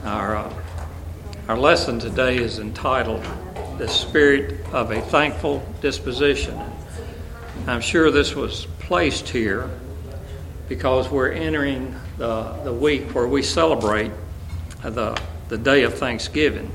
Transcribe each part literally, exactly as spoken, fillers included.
Our, uh, our lesson today is entitled, "The Spirit of a Thankful Disposition." I'm sure this was placed here because we're entering the, the week where we celebrate the, the day of Thanksgiving.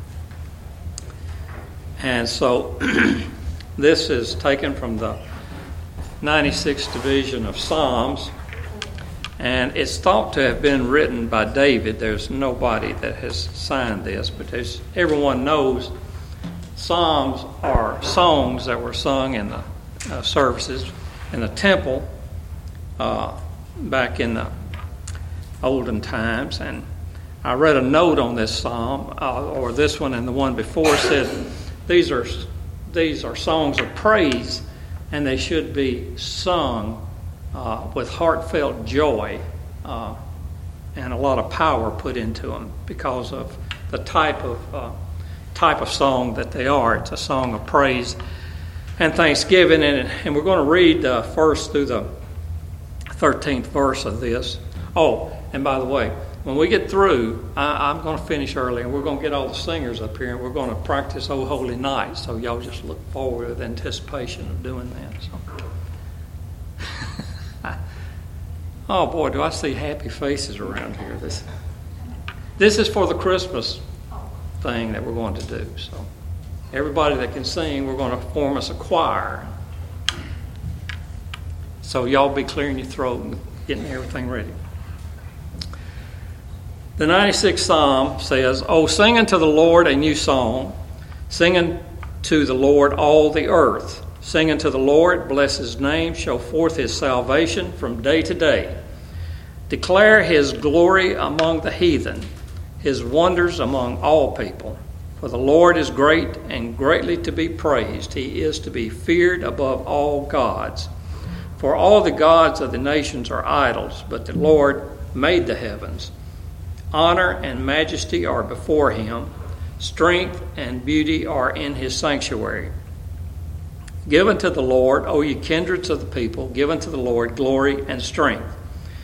And so this is taken from the ninety-sixth division of Psalms, and it's thought to have been written by David. There's nobody that has signed this, but as everyone knows, Psalms are songs that were sung in the uh, services in the temple uh, back in the olden times. And I read a note on this psalm, uh, or this one and the one before, said these are these are songs of praise, and they should be sung uh, with heartfelt joy uh, and a lot of power put into them because of the type of uh, type of song that they are. It's a song of praise and thanksgiving, and, and we're going to read uh, first through the thirteenth verse of this. Oh, and by the way, when we get through, I, I'm going to finish early, and we're going to get all the singers up here, and we're going to practice "O Holy Night." So y'all just look forward with anticipation of doing that. So. Oh boy, do I see happy faces around here. This, this is for the Christmas thing that we're going to do. So everybody that can sing, we're going to form us a choir. So y'all be clearing your throat and getting everything ready. The ninety-sixth Psalm says, "O sing unto the Lord a new song, sing unto the Lord all the earth. Sing unto the Lord, bless his name, show forth his salvation from day to day. Declare his glory among the heathen, his wonders among all people. For the Lord is great and greatly to be praised. He is to be feared above all gods. For all the gods of the nations are idols, but the Lord made the heavens. Honor and majesty are before him. Strength and beauty are in his sanctuary. Give unto the Lord, O ye kindreds of the people, give unto the Lord glory and strength.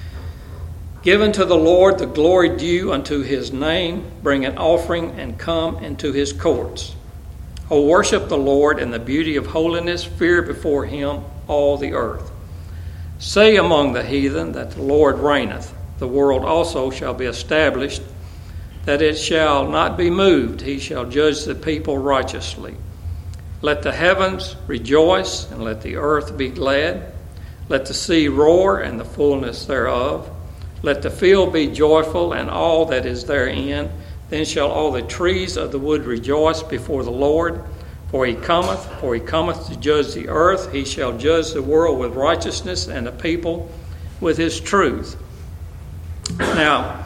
Give unto the Lord the glory due unto his name. Bring an offering and come into his courts. O worship the Lord in the beauty of holiness. Fear before him all the earth. Say among the heathen that the Lord reigneth. The world also shall be established, that it shall not be moved. He shall judge the people righteously. Let the heavens rejoice, and let the earth be glad. Let the sea roar, and the fullness thereof. Let the field be joyful, and all that is therein. Then shall all the trees of the wood rejoice before the Lord. For he cometh, for he cometh to judge the earth. He shall judge the world with righteousness, and the people with his truth." Now,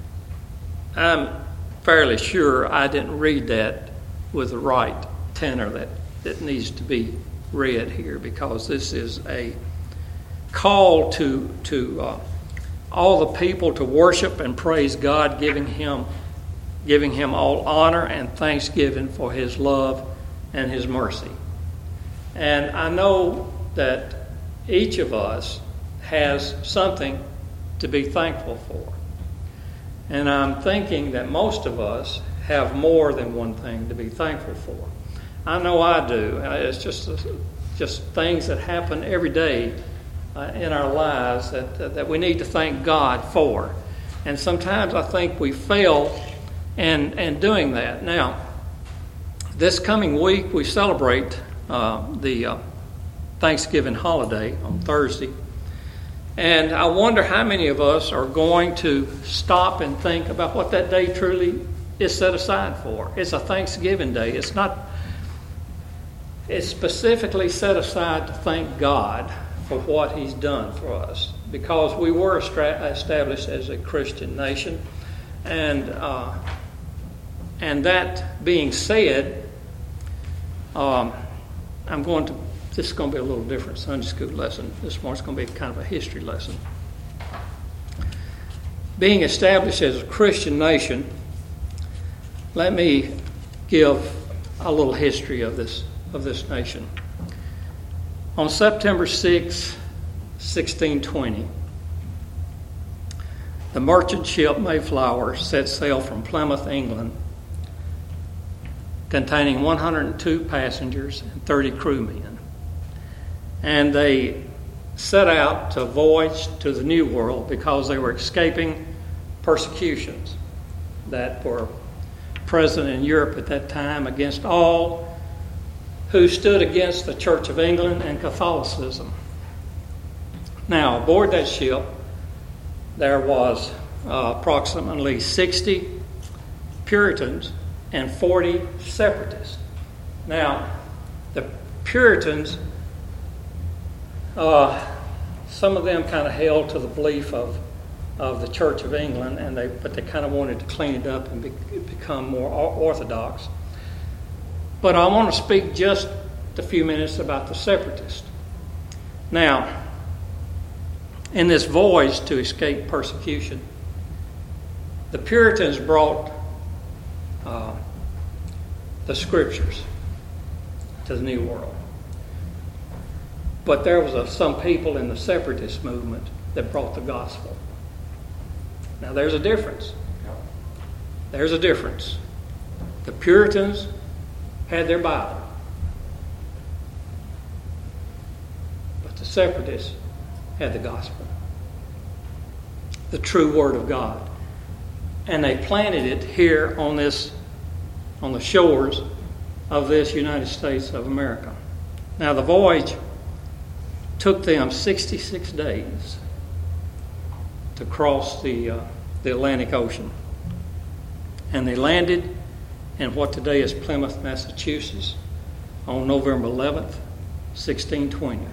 I'm fairly sure I didn't read that with the right tenor that, that needs to be read here, because this is a call to to uh, all the people to worship and praise God, giving him giving him all honor and thanksgiving for his love and his mercy. And I know that each of us has something to be thankful for. And I'm thinking that most of us have more than one thing to be thankful for. I know I do. It's just just things that happen every day uh, in our lives that uh, that we need to thank God for. And sometimes I think we fail in, in doing that. Now, this coming week we celebrate uh, the uh, Thanksgiving holiday on Thursday. And I wonder how many of us are going to stop and think about what that day truly is set aside for. It's a Thanksgiving day. It's not, it's specifically set aside to thank God for what he's done for us, because we were established as a Christian nation. And, uh, and that being said, um, I'm going to This is going to be a little different Sunday school lesson. This morning's going to be kind of a history lesson. Being established as a Christian nation, let me give a little history of this of this nation. On September sixth, sixteen twenty, the merchant ship Mayflower set sail from Plymouth, England, containing one hundred two passengers and thirty crewmen. And they set out to voyage to the New World because they were escaping persecutions that were present in Europe at that time against all who stood against the Church of England and Catholicism. Now, aboard that ship, there was uh, approximately sixty Puritans and forty Separatists. Now, the Puritans, uh, some of them kind of held to the belief of, of the Church of England, and they but they kind of wanted to clean it up and be, become more orthodox. But I want to speak just a few minutes about the Separatists. Now, in this voyage to escape persecution, the Puritans brought uh, the Scriptures to the New World. But there was a, some people in the Separatist movement that brought the gospel. Now there's a difference. There's a difference. The Puritans had their Bible, but the Separatists had the gospel, the true Word of God. And they planted it here on this, on the shores of this United States of America. Now the voyage took them sixty-six days to cross the, uh, the Atlantic Ocean. And they landed in what today is Plymouth, Massachusetts on November eleventh, sixteen twenty.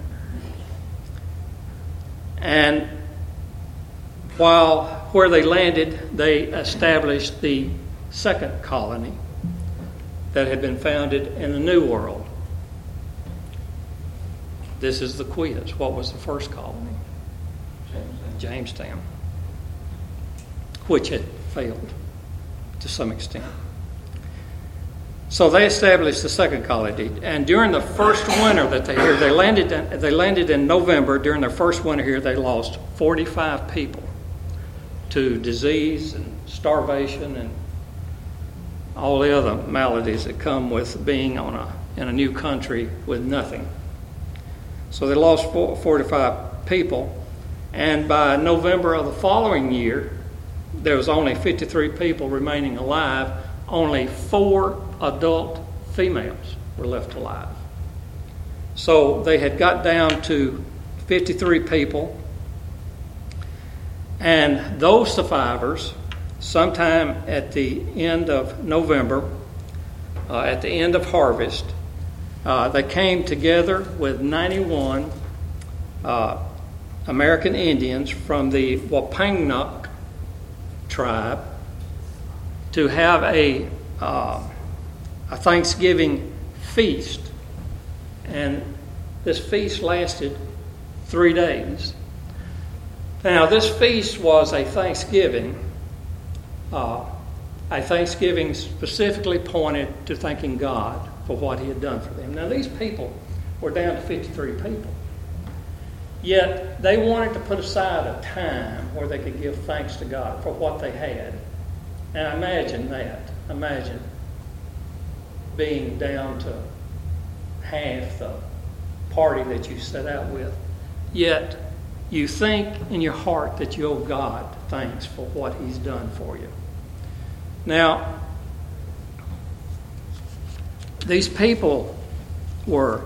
And while where they landed, they established the second colony that had been founded in the New World. This is the quiz. What was the first colony? Jamestown. Jamestown, which had failed to some extent. So they established the second colony, and during the first winter that they here, they landed. In, they landed in November. During their first winter here, they lost forty-five people to disease and starvation and all the other maladies that come with being on a in a new country with nothing. So they lost forty-five people, and by November of the following year, there was only fifty-three people remaining alive. Only four adult females were left alive. So they had got down to fifty-three people, and those survivors, sometime at the end of November, uh, at the end of harvest, uh, they came together with ninety-one uh, American Indians from the Wampanoag tribe to have a uh, a Thanksgiving feast, and this feast lasted three days. Now, this feast was a Thanksgiving, uh, a Thanksgiving specifically pointed to thanking God for what He had done for them. Now, these people were down to fifty-three people, yet they wanted to put aside a time where they could give thanks to God for what they had. And imagine that. Imagine being down to half the party that you set out with. Yet you think in your heart that you owe God thanks for what He's done for you. Now, these people were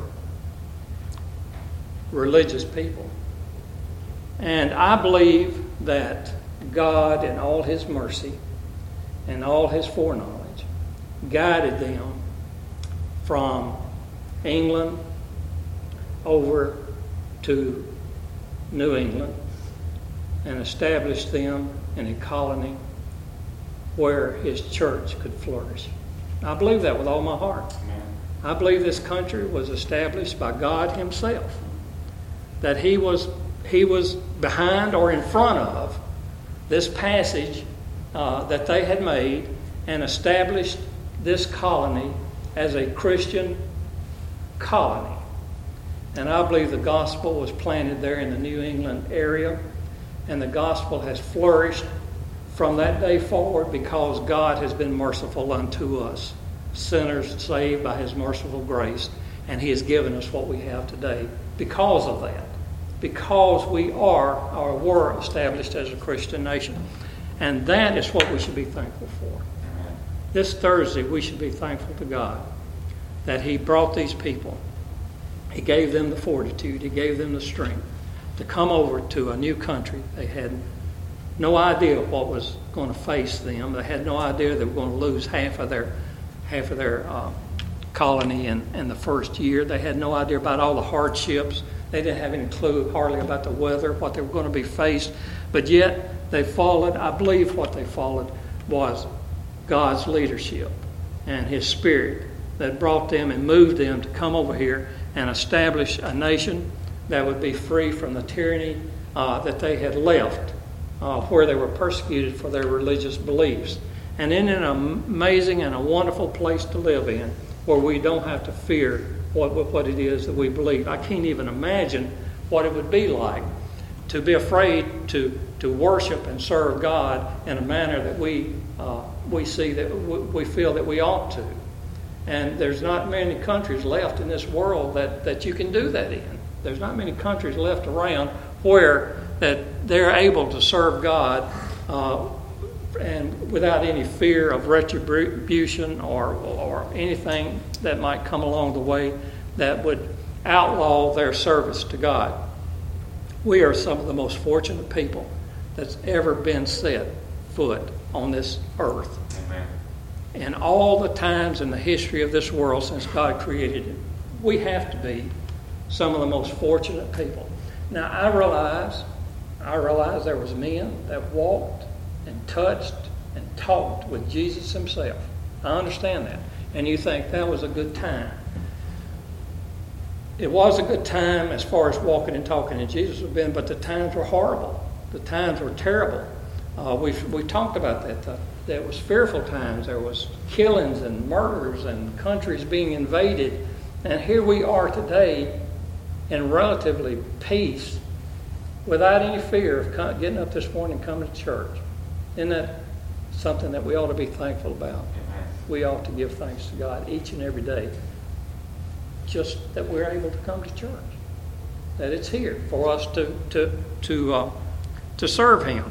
religious people. And I believe that God, in all His mercy and all His foreknowledge, guided them from England over to New England and established them in a colony where His church could flourish. I believe that with all my heart. I believe this country was established by God Himself, that He was He was behind or in front of this passage uh, that they had made and established this colony as a Christian colony. And I believe the gospel was planted there in the New England area, and the gospel has flourished from that day forward, because God has been merciful unto us, sinners saved by his merciful grace, and he has given us what we have today because of that, because we are or were established as a Christian nation. And that is what we should be thankful for. This Thursday, we should be thankful to God that he brought these people. He gave them the fortitude. He gave them the strength to come over to a new country. They had no idea what was going to face them. They had no idea they were going to lose half of their half of their uh, colony in, in the first year. They had no idea about all the hardships. They didn't have any clue hardly about the weather, what they were going to be faced. But yet they followed, I believe what they followed was God's leadership and his spirit that brought them and moved them to come over here and establish a nation that would be free from the tyranny uh, that they had left, uh, where they were persecuted for their religious beliefs. And in an amazing and a wonderful place to live in, where we don't have to fear what, what it is that we believe. I can't even imagine what it would be like to be afraid to, to worship and serve God in a manner that we uh, we see that we feel that we ought to. And there's not many countries left in this world that, that you can do that in. There's not many countries left around where that they're able to serve God uh, and without any fear of retribution or or anything that might come along the way that would outlaw their service to God. We are some of the most fortunate people that's ever been set foot on this earth. Amen. In all the times in the history of this world since God created it, we have to be some of the most fortunate people. Now, I realize, I realize there was men that walked and touched and talked with Jesus himself. I understand that. And you think that was a good time. It was a good time as far as walking and talking to Jesus have been, but the times were horrible. The times were terrible. Uh, we we talked about that. The, there was fearful times. There was killings and murders and countries being invaded. And here we are today in relatively peace, without any fear of getting up this morning and coming to church. Isn't that something that we ought to be thankful about? Amen. We ought to give thanks to God each and every day, just that we're able to come to church, that it's here for us to to to uh, to serve him.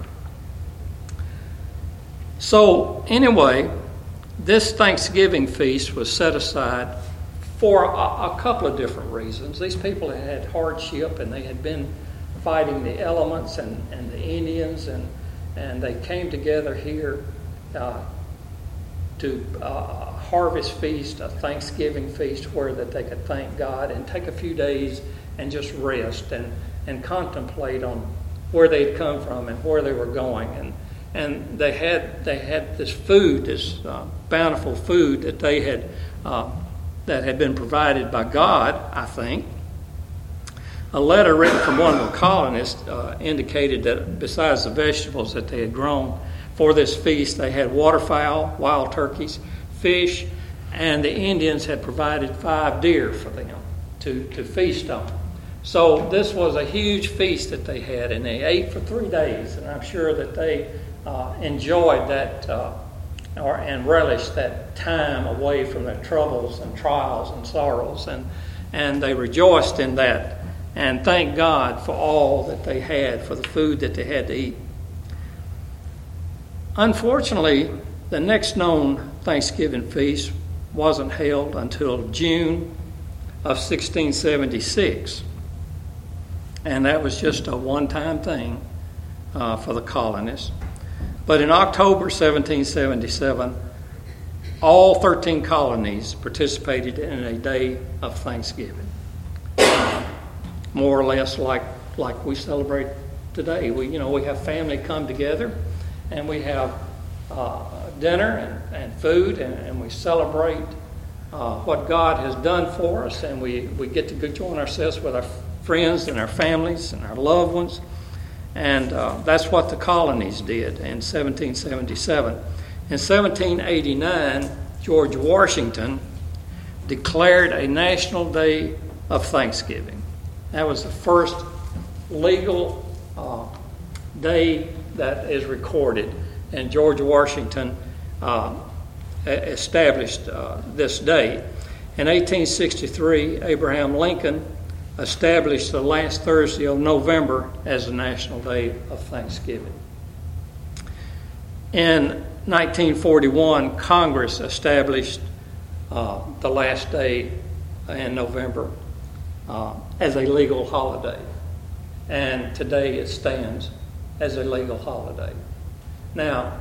So anyway, this Thanksgiving feast was set aside for a, a couple of different reasons. These people had had hardship, and they had been fighting the elements and, and the Indians, and and they came together here uh, to uh, a harvest feast, a Thanksgiving feast, where that they could thank God and take a few days and just rest and, and contemplate on where they'd come from and where they were going. And and they had they had this food, this uh, bountiful food that they had uh, that had been provided by God, I think. A letter written from one of the colonists uh, indicated that besides the vegetables that they had grown for this feast, they had waterfowl, wild turkeys, fish, and the Indians had provided five deer for them to, to feast on. So this was a huge feast that they had, and they ate for three days, and I'm sure that they uh, enjoyed that uh, or and relished that time away from their troubles and trials and sorrows, and, and they rejoiced in that. And thank God for all that they had, for the food that they had to eat. Unfortunately, the next known Thanksgiving feast wasn't held until June of sixteen seventy-six. And that was just a one-time thing uh, for the colonists. But in October seventeen seventy-seven, all thirteen colonies participated in a day of Thanksgiving. More or less like like we celebrate today. We you know we have family come together, and we have uh, dinner and, and food, and, and we celebrate uh, what God has done for us, and we, we get to join ourselves with our friends and our families and our loved ones, and uh, that's what the colonies did in seventeen seventy-seven. In seventeen eighty-nine, George Washington declared a national day of Thanksgiving. That was the first legal uh, day that is recorded and George Washington uh, established uh, this day. In eighteen sixty-three, Abraham Lincoln established the last Thursday of November as the National Day of Thanksgiving. In nineteen forty-one, Congress established uh, the last day in November uh, as a legal holiday. And today it stands as a legal holiday. Now,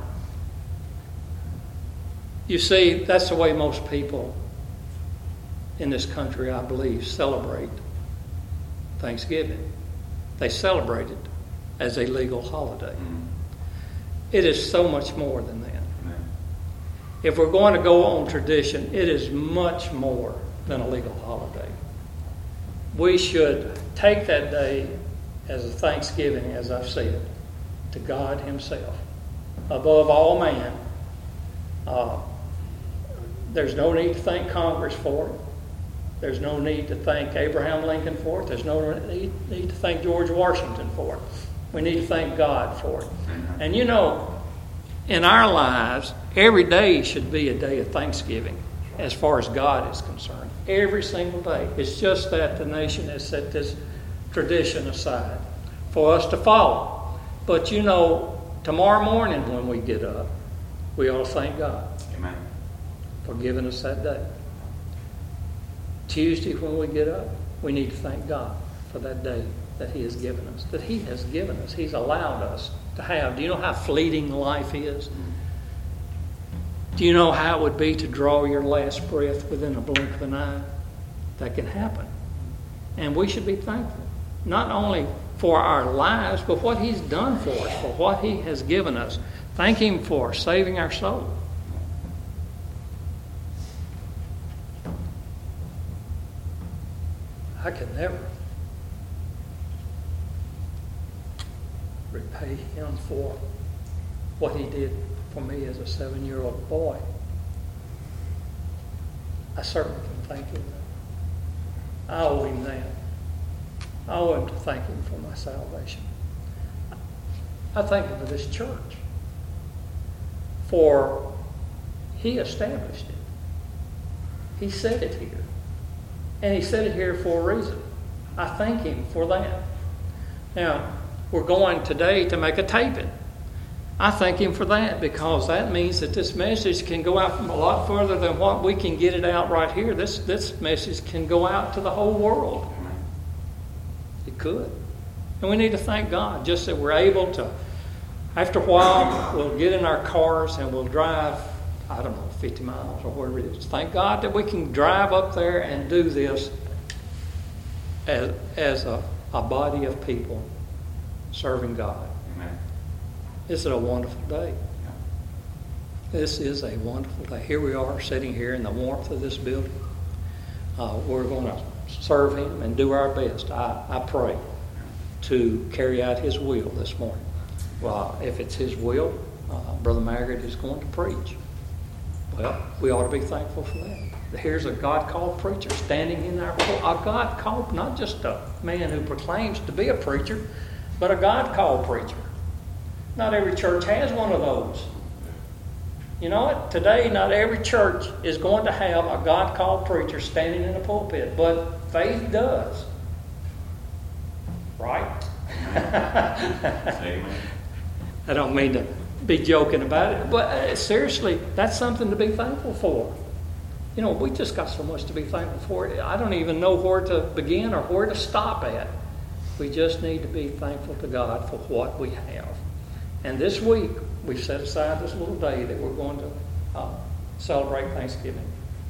you see, that's the way most people in this country, I believe, celebrate Thanksgiving. They celebrate it as a legal holiday. Mm-hmm. It is so much more than that. Mm-hmm. If we're going to go on tradition, it is much more than a legal holiday. We should take that day as a thanksgiving, as I've said, to God Himself. Above all man, uh, there's no need to thank Congress for it. There's no need to thank Abraham Lincoln for it. There's no need, need to thank George Washington for it. We need to thank God for it. And you know, in our lives, every day should be a day of thanksgiving as far as God is concerned. Every single day. It's just that the nation has set this tradition aside for us to follow. But you know, tomorrow morning when we get up, we ought to thank God. Amen. For giving us that day. Tuesday when we get up, we need to thank God for that day that He has given us, that He has given us, He's allowed us to have. Do you know how fleeting life is? Do you know how it would be to draw your last breath within a blink of an eye? That can happen. And we should be thankful, not only for our lives, but what He's done for us, for what He has given us. Thank Him for saving our soul. I can never repay Him for what He did for me as a seven-year-old boy. I certainly can thank Him. I owe Him that. I owe Him to thank Him for my salvation. I thank Him for this church, for He established it. He set it here. And He set it here for a reason. I thank Him for that. Now, we're going today to make a taping. I thank Him for that, because that means that this message can go out a lot further than what we can get it out right here. This, this message can go out to the whole world. It could. And we need to thank God just that we're able to, after a while, we'll get in our cars and we'll drive, I don't know, fifty miles or wherever it is. Thank God that we can drive up there and do this as, as a, a body of people serving God. Amen. This is a wonderful day. This is a wonderful day. Here we are sitting here in the warmth of this building. Uh, we're going to serve Him and do our best, I, I pray, to carry out His will this morning. Well, if it's His will, uh, Brother Maggard is going to preach. Well, we ought to be thankful for that. Here's a God-called preacher standing in our... A God-called, not just a man who proclaims to be a preacher, but a God-called preacher. Not every church has one of those. You know what? Today, not every church is going to have a God-called preacher standing in a pulpit, but faith does. Right? I don't mean to be joking about it, but uh, seriously, that's something to be thankful for. You know, we just got so much to be thankful for. I don't even know where to begin or where to stop at. We just need to be thankful to God for what we have. And this week, we've set aside this little day that we're going to uh, celebrate Thanksgiving.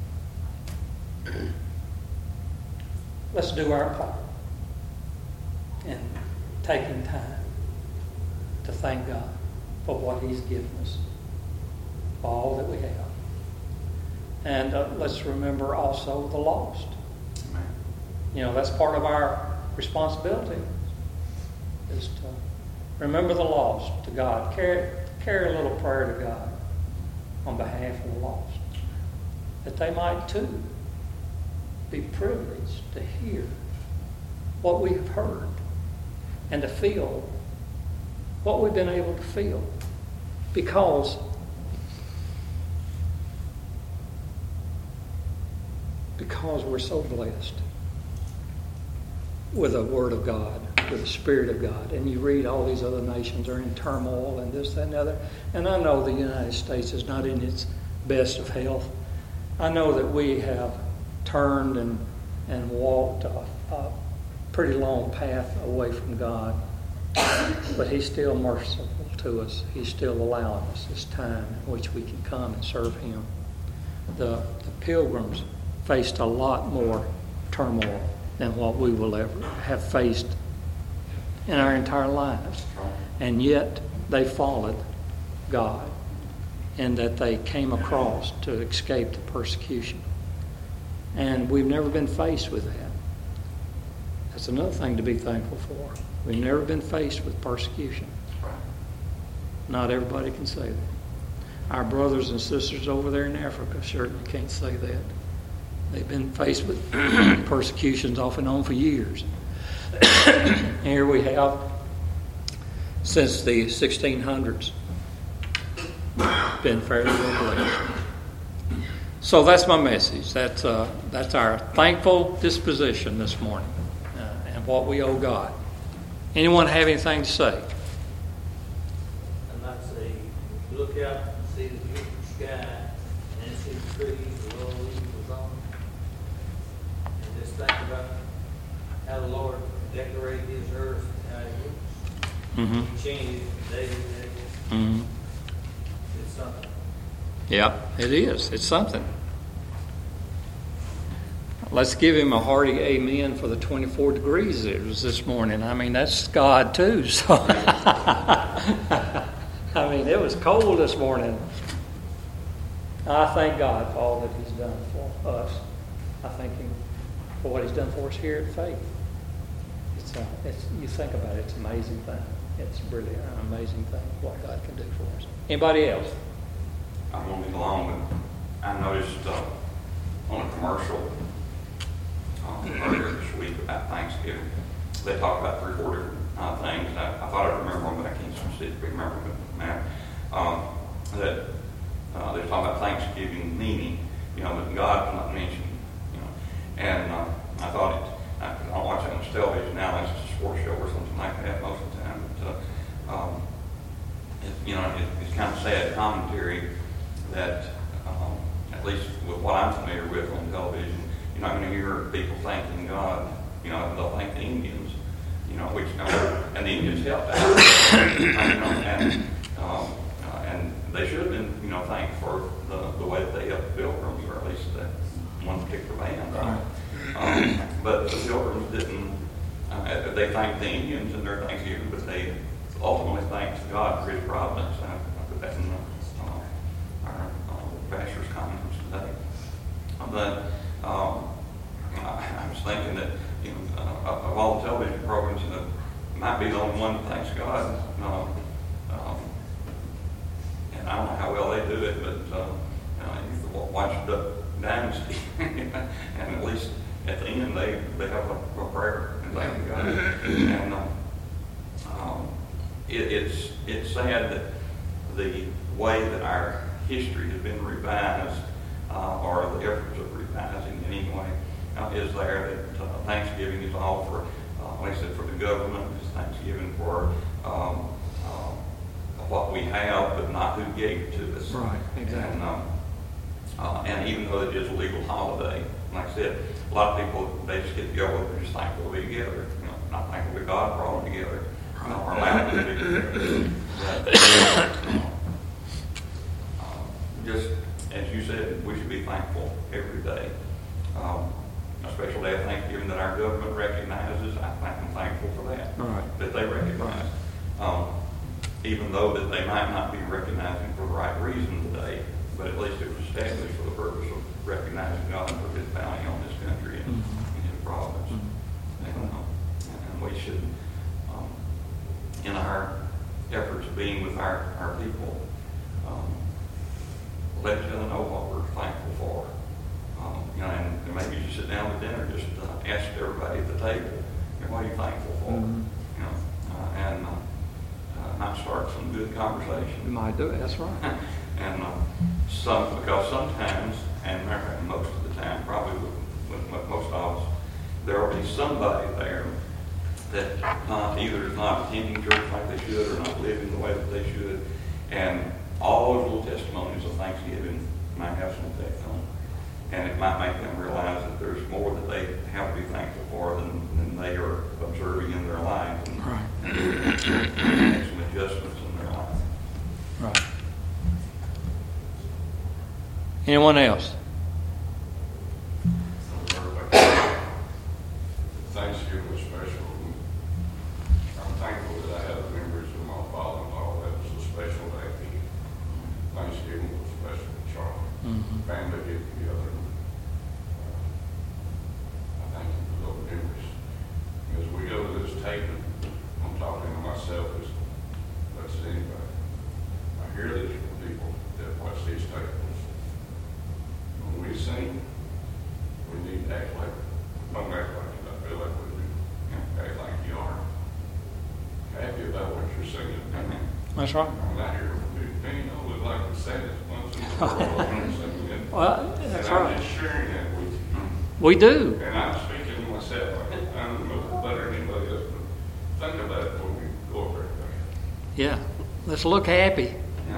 Let's do our part in taking time to thank God for what He's given us, for all that we have. And uh, let's remember also the lost. Amen. You know, that's part of our responsibility, is to remember the lost to God. Carry, carry a little prayer to God on behalf of the lost, that they might too be privileged to hear what we have heard and to feel what we've been able to feel Because because we're so blessed with the Word of God, with the Spirit of God. And you read all these other nations are in turmoil and this, that, and the other. And I know the United States is not in its best of health. I know that we have turned and, and walked a, a pretty long path away from God. But He's still merciful to us. He's still allowing us this time in which we can come and serve Him. The, the Pilgrims faced a lot more turmoil than what we will ever have faced in our entire lives. And yet they followed God, and that they came across to escape the persecution. And we've never been faced with that. That's another thing to be thankful for. We've never been faced with persecution. Not everybody can say that. Our brothers and sisters over there in Africa certainly can't say that. They've been faced with persecutions off and on for years. Here we have, since the sixteen hundreds, been fairly well blessed. So that's my message. That's, uh, that's our thankful disposition this morning, uh, and what we owe God. Anyone have anything to say? I'd like to say, look out and see the beautiful sky, and see the trees, the little leaves on them, and just think about how the Lord decorated His earth and how He looks. Mm-hmm. He changes day to day. Mm-hmm. It's something. Yeah, it is. It's something. Let's give Him a hearty amen for the twenty-four degrees it was this morning. I mean, that's God too. So, I mean, it was cold this morning. I thank God for all that He's done for us. I thank Him for what He's done for us here at Faith. It's, a, it's you think about it, it's an amazing thing. It's really an amazing thing what God can do for us. Anybody else? I won't be long, but I noticed uh, on a commercial um, earlier this week about Thanksgiving, they talked about three, four different uh, things. And I, I thought I'd remember them, but I can't specifically remember them now. Um, that uh, they're talking about Thanksgiving meaning, you know, that God's not mentioned, you know. And uh, I thought it, I, I don't watch it on television now, unless it's a sports show or something like that most of the time. But, uh, um, it, you know, it, it's kind of sad commentary that, um, at least with what I'm familiar with on television, you're not going to hear people thanking God. You know, they'll thank the Indians, you know, which, and the Indians helped out. you know, and, um, uh, and they should have been, you know, thanked for the, the way that they helped the Pilgrims, or at least that one particular band. Right. Um, but the Pilgrims didn't, uh, they thanked the Indians in their Thanksgiving, but they ultimately thanked God for His providence. I, I put that in the, uh, our uh, pastor's comments today. But um, I, I was thinking that, you know, uh, of all the television programs, you know, might be the only one that thanks God. Um, um, and I don't know how well they do it, but uh, uh, you watch the Dynasty, and at least at the end they, they have a, a prayer and thank God. And uh, um, it, it's it's sad that the way that our history has been revised, uh, or the efforts of revising in any way, uh, is there that uh, Thanksgiving is all for, uh, like I said, for the government. It's Thanksgiving for um, uh, what we have, but not who gave it to us. Right, exactly. And, um, uh, and even though it is a legal holiday, like I said, a lot of people, they just get together and just thankful to be together. You know, not thankful to God for all together, you know, or allowed to be together. But, uh, just as you said, we should be thankful every day. Um, a special day of Thanksgiving that our government recognizes, I think I'm thankful for that. Right. That they recognize. Um, even though that they might not be recognizing for the right reason today, but at least it was established for the purpose of recognizing God for His bounty on this country and, mm-hmm. and His providence. Mm-hmm. And, uh, and we should, um, in our efforts of being with our, our people, um, let each other know what we're thankful for. Um, you know, and, and maybe you sit down at dinner, just uh, ask everybody at the table, you know, what are you thankful for? Mm-hmm. You know, uh, and uh, uh, not start some good conversation. You might do it. That's right. And uh, some, because sometimes, and most of the time, probably with, with, with most of us, there will be somebody there that uh, either is not attending church like they should or not living the way that they should. And all those little testimonies of Thanksgiving might have some effect on them. And it might make them realize that there's more that they have to be thankful for than, than they are observing in their lives. And, Right. and make some adjustments in their life. Right. Anyone else? Thanksgiving was special. I'm thankful that I have the memories of my father-in-law. That was a special day. Thanksgiving was special in Charlotte. Mm-hmm. Family get together. I thank you for those memories. As we go to this taping, I'm talking to myself as much as anybody. I hear this from people that watch these tapes. When we sing, we need to act like, don't act like it, I feel like we do. Act like you are happy about what you're singing. That's right. I'm not here to do, man, I would like to say this once in a while. Well, that's And I'm right. just sharing that with you. We do. And I'm speaking to myself, I don't know better than anybody else, but think about it before we go over everything. Yeah. Let's look happy. Yeah.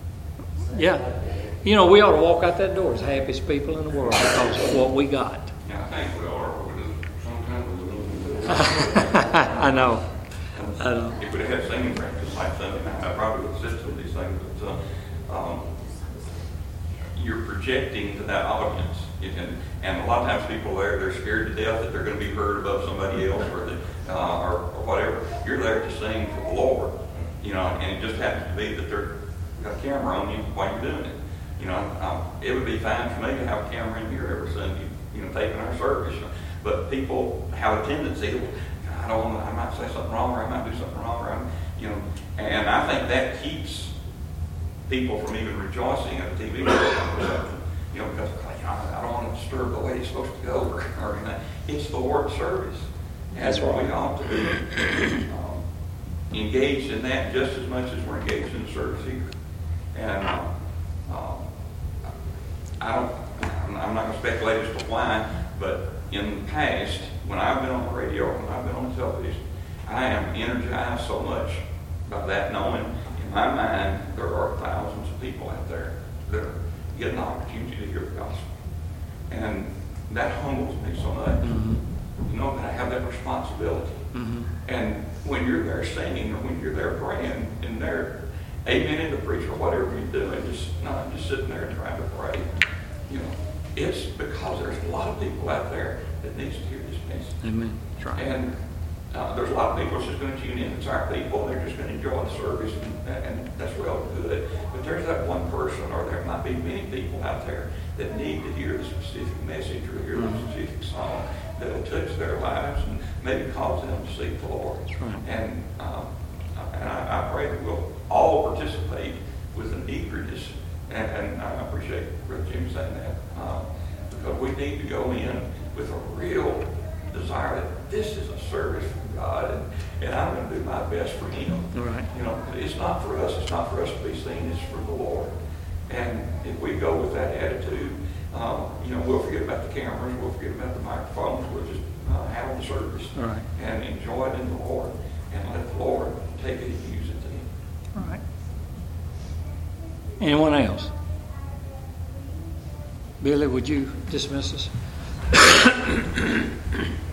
Yeah. You know, we ought to walk out that door as happiest people in the world because of what we got. Yeah, I think we are, but we just, sometimes we don't. I know. I know. If we'd have had singing practice like Sunday night, I probably would assist with these things, but uh, um, you're projecting to that audience. You can, and a lot of times people there, they're scared to death that they're going to be heard above somebody else or, that, uh, or, or whatever. You're there to sing for the Lord, you know, and it just happens to be that they're got a camera on you while you're doing it. You know, um, it would be fine for me to have a camera in here every Sunday, you know, taping our service. But people have a tendency to, I don't want to, I might say something wrong, or I might do something wrong, or I'm, you know, and I think that keeps people from even rejoicing at a T V show or something, you know, because you know, I don't want to disturb the way it's supposed to go, or, or anything. It's the Lord's service. And That's right. We ought to be um, engaged in that just as much as we're engaged in the service here. And um, um, I don't, I'm not going to speculate as to why, but in the past, when I've been on the radio, when I've been on the television, I am energized so much by that, knowing in my mind there are thousands of people out there that are getting the opportunity to hear the gospel. And that humbles me so much. Mm-hmm. You know, that I have that responsibility. Mm-hmm. And when you're there singing, or when you're there praying, and they're amen to preach, or whatever you're doing, just not just sitting there and trying to pray, you know, it's because there's a lot of people out there that needs to hear this message. Amen. That's right. And uh, there's a lot of people that's just going to tune in. It's our people. They're just going to enjoy the service, and, and that's well and good. But there's that one person, or there might be many people out there that need to hear the specific message or hear the specific song that will touch their lives and maybe cause them to seek the Lord. That's right. And, um, and I, I pray that we'll all participate with an eagerness, and, and I appreciate Brother Jim saying that, uh, because we need to go in with a real desire that this is a service from God, and, and I'm going to do my best for Him. Right. You know, it's not for us. It's not for us to be seen. It's for the Lord. And if we go with that attitude, um, you know, we'll forget about the cameras. We'll forget about the microphones. We'll just uh, have the service Right. and enjoy it in the Lord, and let the Lord take it and use it to Him. All right. Anyone else? Billy, would you dismiss us?